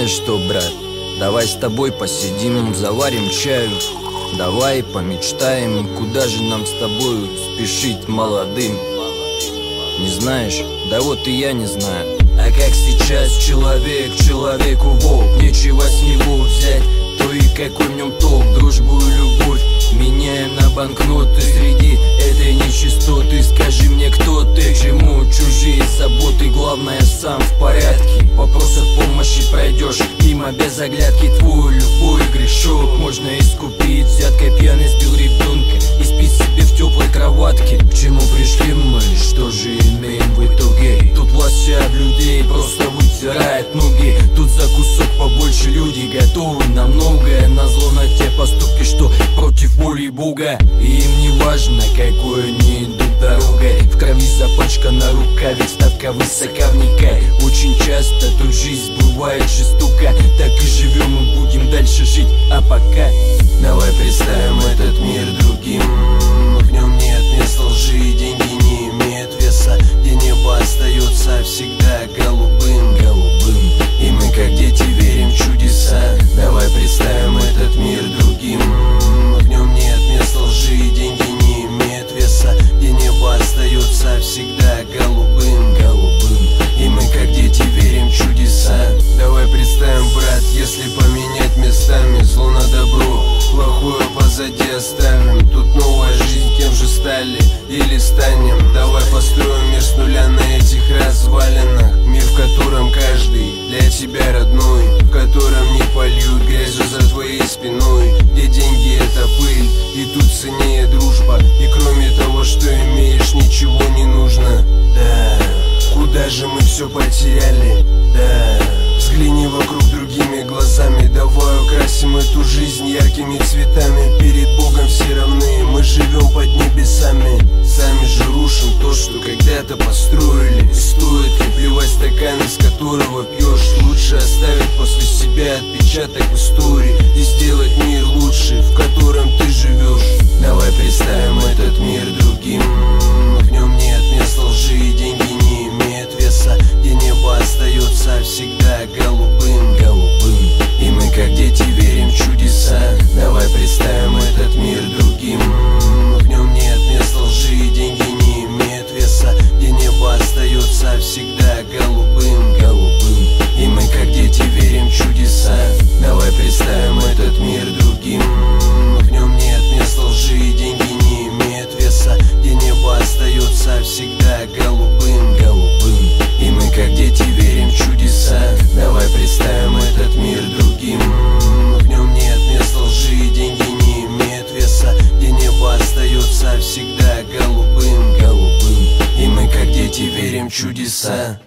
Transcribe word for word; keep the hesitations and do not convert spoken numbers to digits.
Знаешь что, брат, давай с тобой посидим, заварим чаю. Давай помечтаем, куда же нам с тобою спешить молодым. Не знаешь? Да вот и я не знаю. А как сейчас человек человеку волк, нечего с него взять, то и какой в нем толк. Дружбу и любовь меняем на банкноты среди этой нечистоты. Скажи мне, кто ты, к чему чужие заботы, главное сам в порядке. Вопросов помощи пройдешь мимо без оглядки. Твой любой грешок можно искупить. Взяткой пьяный сбил ребенка и спит себе в теплой кроватке. К чему пришли мы, что же имеем в итоге? Тут власть вся об людей просто вытирает ноги. Тут за кусок побольше люди готовы на многое, назло на те поступки, что против воли Бога. И им не важно, какой они идут дорогой. В крови запачкана рука, ведь ставка высока вникай. Очень часто тут жизнь бывает жестока. Так и живем и будем дальше жить, а пока давай представим этот мир другим. В нем нет места лжи, деньги не имеют веса, где небо остается всегда голубым, голубым. И мы как дети верим в чудеса. Давай представим этот мир другим. В нем нет места лжи, деньги не имеют веса, где небо остается всегда голубым, голубым. И мы как дети верим в чудеса. Давай представим, брат, если поменять местами зло на добро, плохое позади оставим. Тут новая жизнь, кем же стали или станем? Давай построим мир с нуля на этих развалинах. Мир, в котором каждый для тебя родной, в котором не польют грязью за твоей спиной, где деньги это пыль, и тут ценнее дружба. И кроме того, что имеешь, ничего не нужно. Да, куда же мы все потеряли? Да, взгляни вокруг другими глазами. Давай украсим эту жизнь яркими цветами. Перед Богом все равны, мы живем под небесами. Сами же рушим то, что когда-то построили. И стоит ли плевать стакан, из которого пьешь? Лучше оставить после себя отпечаток в истории и сделать мир лучше, в котором ты живешь. Давай представим этот мир другим. В нем нет места лжи, деньги не имеют веса, где небо остается всегда голубым, голубым. И мы как дети верим в чудеса. Давай представим этот мир другим. В нем нет места лжи, деньги не имеют веса, где небо остается всегда голубым, голубым. И мы как дети верим в чудеса. Давай представим этот мир другим. В нем нет места лжи, деньги не имеют веса, где небо остается всегда голубым, голубым. И мы как дети верим в чудеса. Давай представим этот мир другим. В нем нет места лжи, деньги не имеют веса, где небо остается всегда голубым, голубым. И мы как дети верим в чудеса.